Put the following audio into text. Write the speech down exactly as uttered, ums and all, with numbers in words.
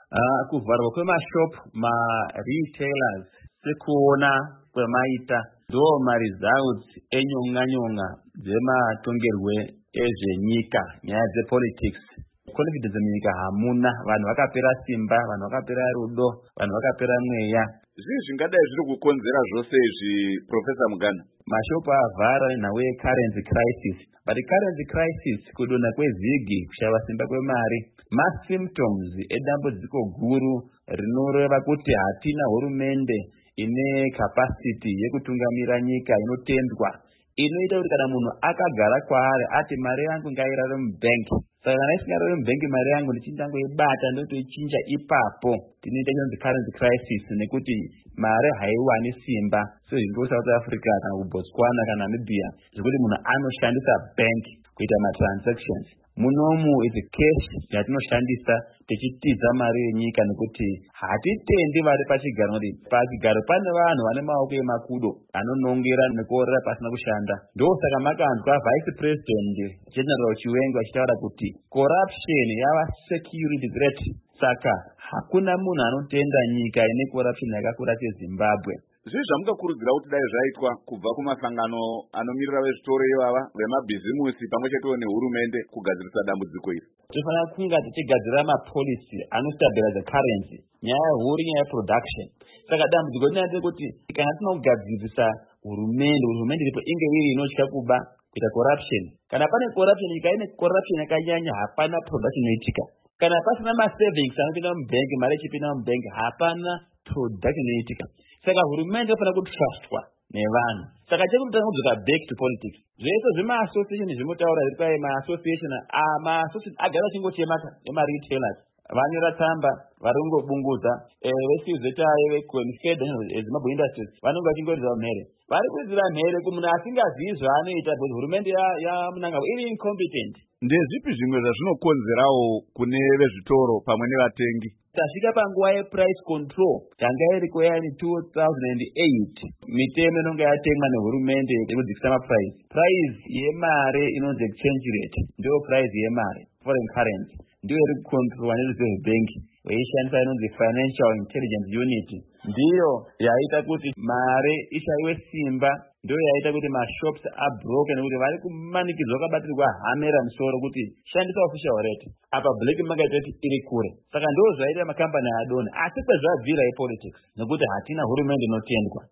Uh, kuvharwa kwemashop ma-retailers sekuona kwemaita ndo maresults enyonga-nyonga dzematongerwe ezvenyika, nyaya dzepolitics. Confidence munyika hamuna, vanhu vakapera simba, vanhu vakapera rudo, vanhu vakapera mweya. Zvii zvingadai zviri kukonzera zvose izvi, Professor Mugana? Mashopu avhara nhau ye-currency crisis. But currency crisis, kudonha kwevhigi, kushava simba kwemari, ma-symptoms edambudziko guru rinoreva kuti hatina hurumende ine capacity yekutungamira nyika inotendwa, inoita kuti kana munhu akagara kwaari ati mari yangu ngairare mubank, saka kana isingarare mubank mari yangu ndichindangoibata ndotoichinja ipapo, tinoita chinonzi currency crisis, nekuti mari haiwani simba sezviri kuSouth Africa kana kuBotswana kana Namibia, zvekuti munhu anoshandisa bank kuita matransactions. Munomu is cash yatinoshandisa tichitiza mari yenyika, nekuti hatitendi vari pachigaro, kuti pachigaro pane vanhu vane maoko emakudo anonongera nekuorera pasina kushanda. Ndosaka makanzwa vice president General Chiwenga achitaura kuti corruption yava security threat, saka hakuna munhu anotenda nyika ine corruption yakakura seZimbabwe. Zvii zvamungakurudzira kuti dai zvaitwa kubva kumasangano anomirira vezvitoro ivava, vemabhizimusi pamwe chetewo nehurumende kugadzirisa dambudziko iri? Tofanira kunga tichigadzira mapolicy anostabilize currency, nyaya huru nyaya yeproduction. Saka dambudziko rinoita kuti kana tinogadzirisa hurumende, hurumende iripo inge iri inotya kuba kuita corruption. Kana pane corruption, nyika ine corruption yakanyanya, hapana production inoitika. Kana pasina ma-savings anopinda mubank, mari ichipinda mubank, hapana production inoitika. Saka hurumende inofanira kutrustwa nevanhu. Saka chekutanga kudzoka back to politics. Zvese zvema-association zvimotaura zviri kwaye ma-association, ma-association agara achingochema ema-retailers. Vanyora tsamba, vari kungobunguza, vesizetaye veConfederation Zimbabwe Industries, vanenge vachingoridza mhere. Vari kuidzira mhere kumunhu asingazivi zvaanoita, because hurumende yamunanga iri incompetent. Ndezvipi zvimwe zvazvinokonzerawo kune vezvitoro pamwe nevatengi? Tasvika panguva yeprice control yanga iriko yani two thousand eight, mitemo inonga yatengwa nehurumende yekudzikisa maprice. Price yemare inonzi exchange rate ndio price yemare, foreign currency, ndiyo iri kukontrolwa neReserve Bank veishandisa inonzi Financial Intelligence Unit. Ndiyo yaita kuti mare ishayiwe simba, ndiyo yaita kuti mashops abroke, nekuti vari kumanikidzwa vakabatirwa hamera musoro kuti shandisa official rate, apa black market rate iri kure. Saka ndiyo zvaita makambani adonha, asi kwezvabvira yepolitics, nekuti hatina hurumende inotendwa.